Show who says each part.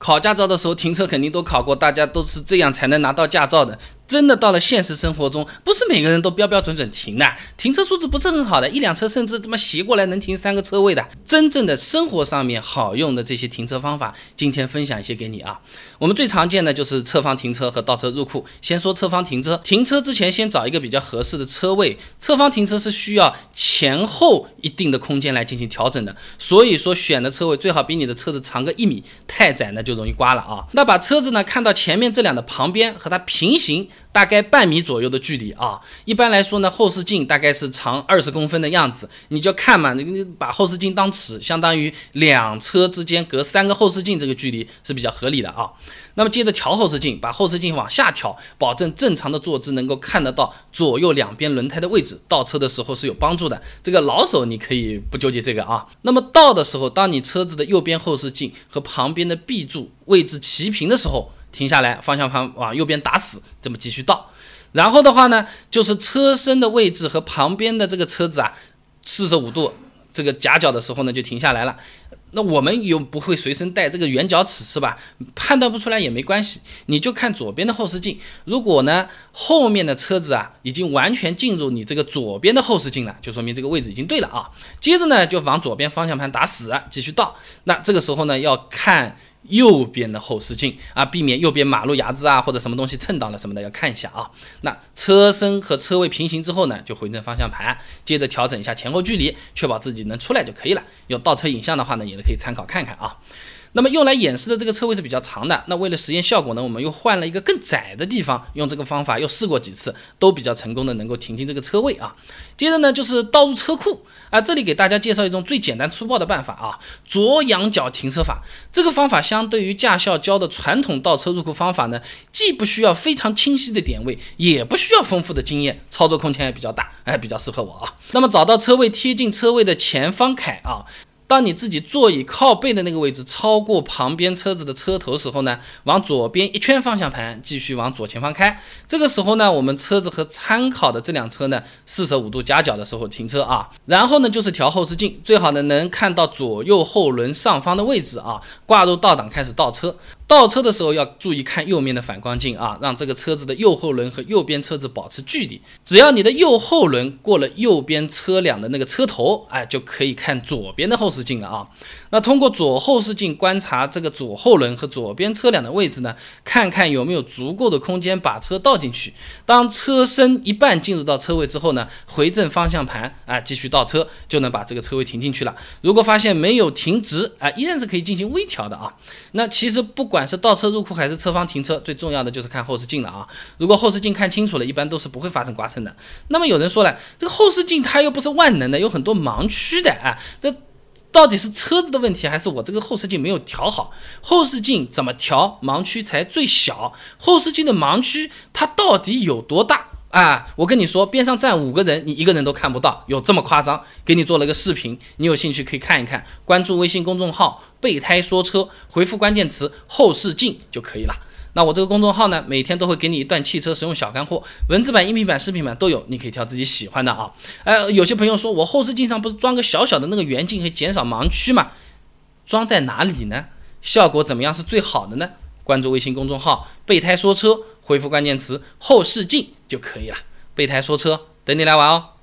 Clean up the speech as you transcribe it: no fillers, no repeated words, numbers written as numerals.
Speaker 1: 考驾照的时候停车肯定都考过，大家都是这样才能拿到驾照的。真的到了现实生活中，不是每个人都标标准准停的，停车素质不是很好的，一辆车甚至他妈斜过来能停3个车位的。真正的生活上面好用的这些停车方法，今天分享一些给你啊。我们最常见的就是侧方停车和倒车入库。先说侧方停车，停车之前先找一个比较合适的车位。侧方停车是需要前后一定的空间来进行调整的，所以说选的车位最好比你的车子长个1米，太窄呢就容易刮了啊。那把车子呢看到前面这辆的旁边和它平行，大概半米左右的距离啊。一般来说呢，后视镜大概是长20公分的样子，你就看嘛，你把后视镜当尺，相当于2车之间隔3个后视镜，这个距离是比较合理的啊。那么接着调后视镜，把后视镜往下调，保证正常的坐姿能够看得到左右两边轮胎的位置，倒车的时候是有帮助的。这个老手你可以不纠结这个啊。那么倒的时候，当你车子的右边后视镜和旁边的 B 柱位置齐平的时候，停下来，方向盘往右边打死，这么继续倒。然后的话呢，就是车身的位置和旁边的这个车子啊，45度这个夹角的时候呢，就停下来了。那我们又不会随身带这个圆角尺是吧？判断不出来也没关系，你就看左边的后视镜。如果呢后面的车子啊已经完全进入你这个左边的后视镜了，就说明这个位置已经对了啊。接着呢就往左边方向盘打死，继续倒。那这个时候呢要看右边的后视镜啊，避免右边马路牙子啊或者什么东西蹭到了什么的，要看一下啊。那车身和车位平行之后呢，就回正方向盘，接着调整一下前后距离，确保自己能出来就可以了。有倒车影像的话呢，也可以参考看看啊。那么用来演示的这个车位是比较长的，那为了实验效果呢，我们又换了一个更窄的地方，用这个方法又试过几次，都比较成功的能够停进这个车位啊。接着呢就是倒入车库啊，这里给大家介绍一种最简单粗暴的办法啊，左仰角停车法。这个方法相对于驾校教的传统倒车入库方法呢，既不需要非常清晰的点位，也不需要丰富的经验，操作空间也比较大，比较适合我啊。那么找到车位贴近车位的前方开啊。当你自己座椅靠背的那个位置超过旁边车子的车头时候呢，往左边一圈方向盘，继续往左前方开。这个时候呢，我们车子和参考的这辆车呢45度夹角的时候停车啊。然后呢就是调后视镜，最好呢能看到左右后轮上方的位置啊，挂入倒档开始倒车。倒车的时候要注意看右面的反光镜啊，让这个车子的右后轮和右边车子保持距离。只要你的右后轮过了右边车辆的那个车头，就可以看左边的后视镜了啊。那通过左后视镜观察这个左后轮和左边车辆的位置呢，看看有没有足够的空间把车倒进去。当车身一半进入到车位之后呢，回正方向盘继续倒车，就能把这个车位停进去了。如果发现没有停直依然是可以进行微调的啊。那其实不管是倒车入库还是侧方停车，最重要的就是看后视镜了啊。如果后视镜看清楚了，一般都是不会发生刮蹭的。那么有人说了，这个后视镜它又不是万能的，有很多盲区的这到底是车子的问题，还是我这个后视镜没有调好？后视镜怎么调盲区才最小？后视镜的盲区它到底有多大？我跟你说，边上站5个人，你一个人都看不到，有这么夸张？给你做了个视频，你有兴趣可以看一看，关注微信公众号备胎说车，回复关键词后视镜就可以了。那我这个公众号呢，每天都会给你一段汽车实用小干货，文字版、音频版、视频版都有，你可以挑自己喜欢的啊。有些朋友说我后视镜上不是装个小小的那个圆镜，可以减少盲区吗？装在哪里呢？效果怎么样是最好的呢？关注微信公众号备胎说车，回复关键词后视镜就可以了。备胎说车，等你来玩哦。